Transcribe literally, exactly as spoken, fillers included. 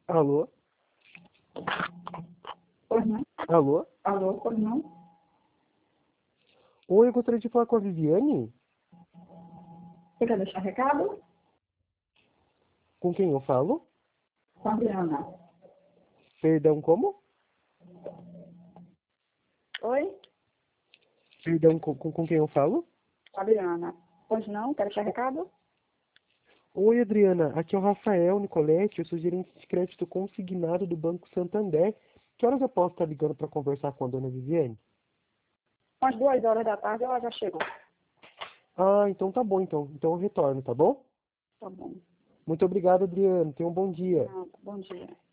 Alô? Pois não? Alô? Alô, pois não? Oi, eu gostaria de falar com a Viviane. Você quer deixar recado? Com quem eu falo? Com a Adriana. Perdão, como? Oi? Perdão, com, com, com quem eu falo? Com a Adriana. Pois não? Quer deixar recado? Oi, Adriana. Aqui é o Rafael Nicoletti, eu sou gerente de crédito consignado do Banco Santander. Que horas eu posso estar ligando para conversar com a dona Viviane? Umas duas horas da tarde ela já chegou. Ah, então tá bom, então. Então eu retorno, tá bom? Tá bom. Muito obrigado, Adriano. Tenha um bom dia. Ah, bom dia.